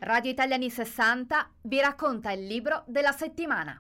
Radio Italia anni 60 vi racconta il libro della settimana.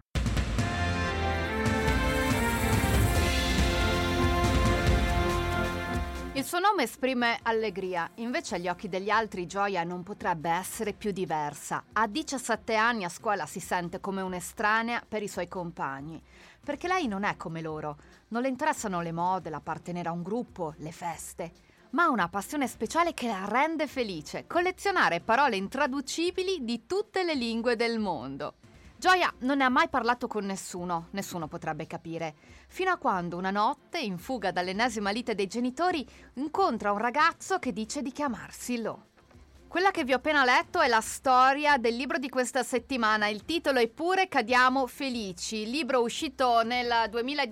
Il suo nome esprime allegria, invece agli occhi degli altri Gioia non potrebbe essere più diversa. A 17 anni a scuola si sente come un'estranea per i suoi compagni, perché lei non è come loro, non le interessano le mode, l'appartenere a un gruppo, le feste, ma ha una passione speciale che la rende felice, collezionare parole intraducibili di tutte le lingue del mondo. Gioia non ne ha mai parlato con nessuno potrebbe capire, fino a quando una notte, in fuga dall'ennesima lite dei genitori, incontra un ragazzo che dice di chiamarsi Lo. Quella che vi ho appena letto è la storia del libro di questa settimana, il titolo è Eppure cadiamo felici, libro uscito nel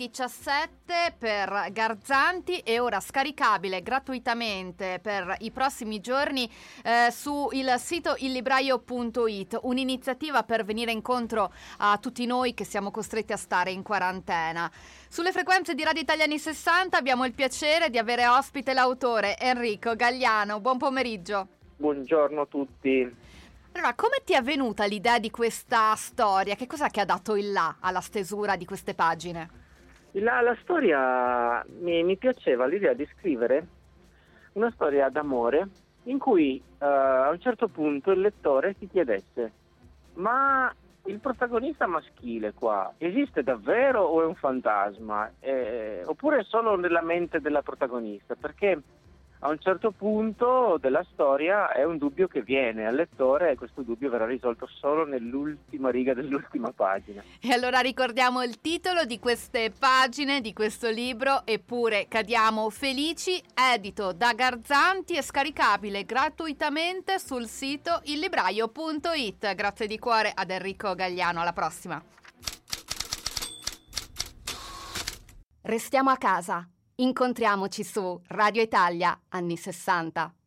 2017 per Garzanti e ora scaricabile gratuitamente per i prossimi giorni su il sito illibraio.it, un'iniziativa per venire incontro a tutti noi che siamo costretti a stare in quarantena. Sulle frequenze di Radio Italia anni 60 abbiamo il piacere di avere ospite l'autore Enrico Gagliano. Buon pomeriggio. Buongiorno a tutti. Allora, come ti è venuta l'idea di questa storia? Che cos'è che ha dato il là alla stesura di queste pagine? La storia mi piaceva l'idea di scrivere una storia d'amore in cui a un certo punto il lettore si chiedesse: ma il protagonista maschile qua esiste davvero o è un fantasma? Oppure è solo nella mente della protagonista? Perché a un certo punto della storia è un dubbio che viene al lettore e questo dubbio verrà risolto solo nell'ultima riga dell'ultima pagina. E allora ricordiamo il titolo di queste pagine, di questo libro, Eppure cadiamo felici, edito da Garzanti e scaricabile gratuitamente sul sito illibraio.it. Grazie di cuore ad Enrico Gagliano, alla prossima. Restiamo a casa. Incontriamoci su Radio Italia anni 60.